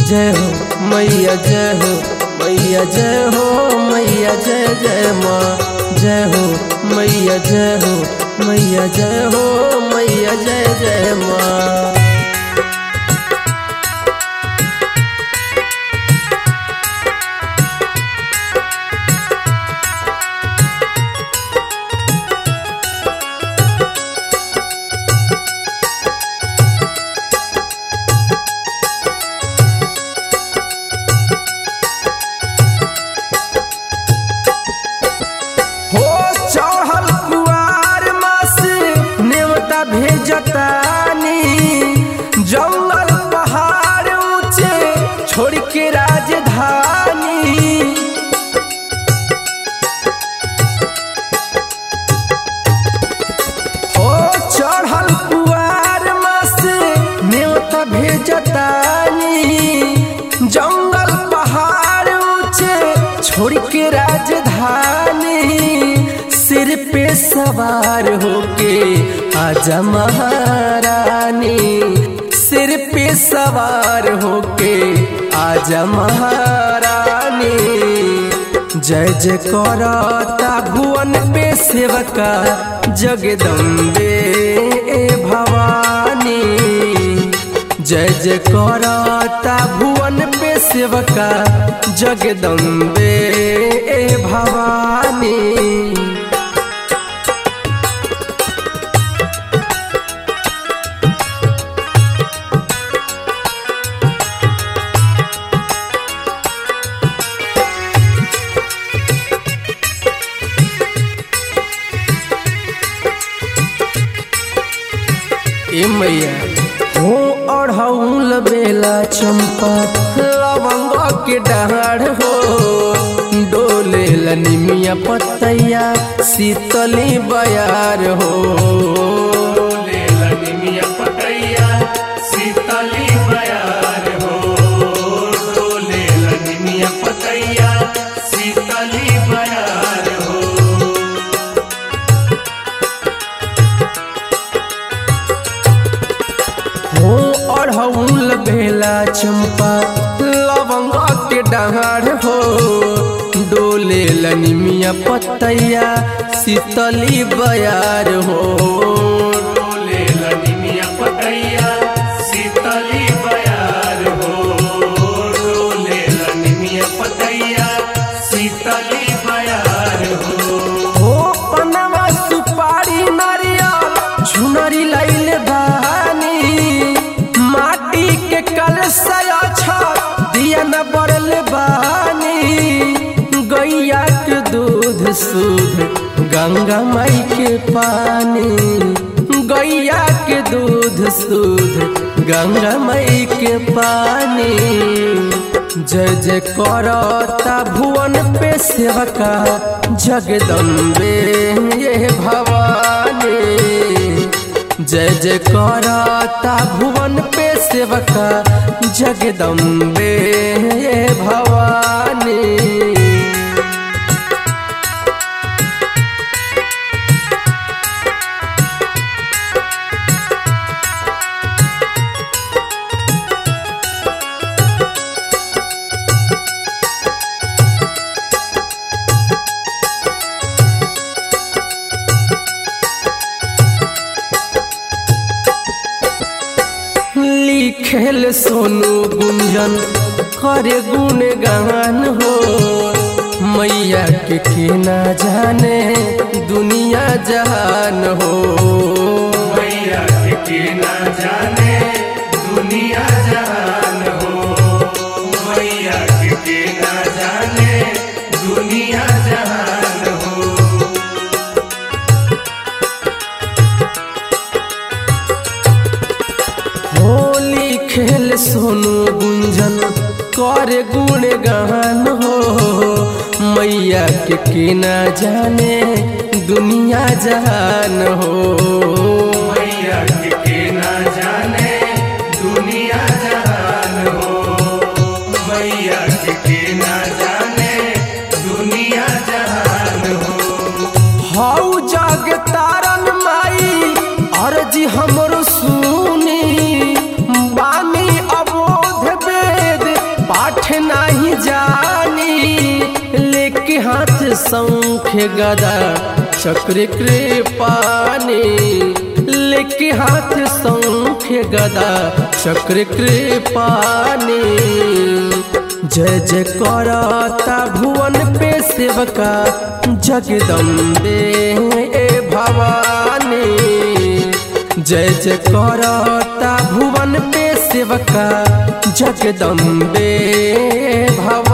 जय हो मैया जय हो मैया जय हो मैया जय जय माँ जय हो मैया जय हो मैया जय हो मैया जय जय माँ। चढ़ल कुआर मास नेवता भेजतानी जंगल पहाड़ ऊंचे छोड़ के राजधानी। ओ चढ़ल कुआर मास नेवता भेजतानी जंगल पहाड़ ऊंचे छोड़ के राजधानी। सिर पे सवार होके आजा महारानी सिर पे सवार होके आजा महारानी। जय जय करता भुवन पे सेवका जगदम्बे भवानी। जय जय करता भुवन पे सेवका जगदम्बे भवानी। ए मैया हो अढ़ौल बेला चंपा लवंग के डाढ़ हो डोले लनिमिया पतैया शीतली बयार हो। डोले लनिमिया पतैया शीतली बयार हो। डोले लनिमिया पतैया शीतली बयार हो। हो अढ़ौल बेला चंपा लवंग के डाढ़ हो डोले लनिमिया पतैया शीतली बयार हो। डोले लनिमिया पतैया शीतली बयार हो। डोले लनिमिया पतैया शीतली बयार हो। पनवा सुपारी नारियल झुनरी लैले बानी माटी के कलशा दिया न बरल बानी। गैया के दूध शुद्ध गंगा माई के पानी गैया के दूध शुद्ध गंगा माई के पानी। जय जय करता भुवन पे सेवका जगदम्बे ये भवानी। जय जय करता भुवन पे सेवका जगदम्बे ये भवानी। लिखेल सोनू गुंजन करे गुण गान हो मैया के ना जाने दुनिया जहान हो। मैया के ना जाने दुनिया जहान हो। मैया के ना जाने दुनिया जहान हो। होली खेल सोनू गुंजन करे गुण गान हो मैया के ना जाने दुनिया जहान हो। मैया के ना जाने दुनिया जहान हो। मैया के ना जाने दुनिया जहान हो। हाउ जग तारन माई अर्जी हमरो सुनी बानी अबोध वेद शंख गदा चक्र कृपानी, लेके हाथ शंख गदा चक्र कृपानी। जय जय करता भुवन पे सेवका जगदम्बे भवानी। जय जय करता भुवन पे सेवका जगदम्बे भवानी।